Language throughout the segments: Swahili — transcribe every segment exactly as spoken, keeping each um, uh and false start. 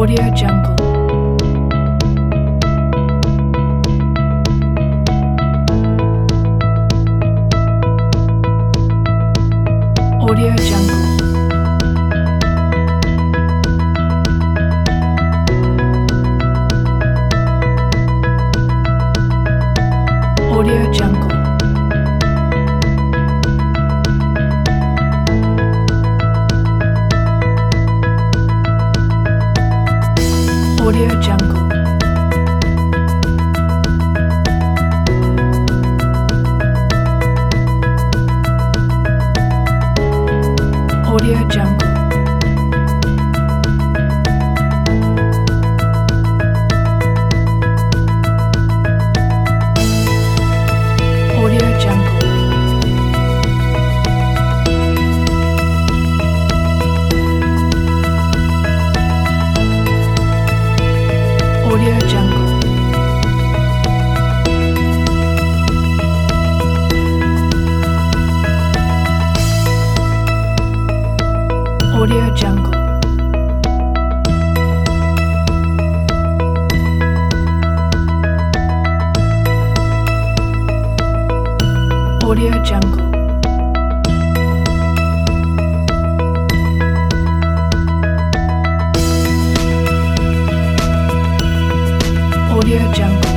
Audio Jungle. Audio Jungle. Audio Jungle. Audio Jungle. Audio Jungle. Audio Jungle. Audio Jungle. Audio Jungle. Audio Jungle. Audio Jungle.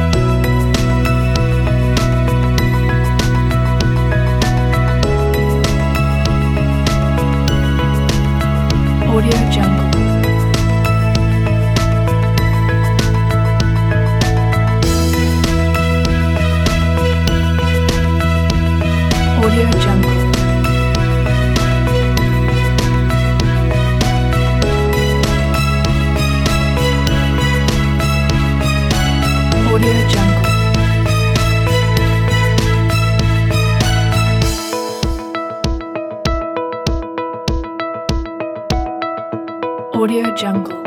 Audio Jungle. Audio Jungle. Audio Jungle. Audio Jungle.